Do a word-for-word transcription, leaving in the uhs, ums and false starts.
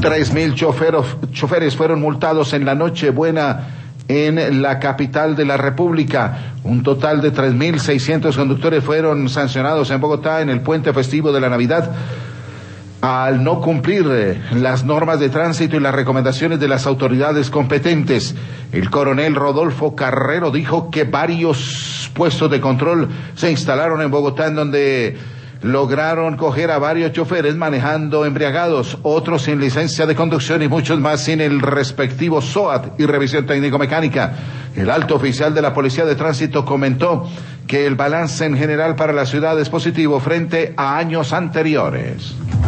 Tres mil choferos, choferes fueron multados en la Nochebuena en la capital de la República. Un total de tres mil seiscientos conductores fueron sancionados en Bogotá en el puente festivo de la Navidad al no cumplir eh, las normas de tránsito y las recomendaciones de las autoridades competentes. El coronel Rodolfo Carrero dijo que varios puestos de control se instalaron en Bogotá en donde lograron coger a varios choferes manejando embriagados, otros sin licencia de conducción y muchos más sin el respectivo S O A T y revisión técnico-mecánica. El alto oficial de la Policía de Tránsito comentó que el balance en general para la ciudad es positivo frente a años anteriores.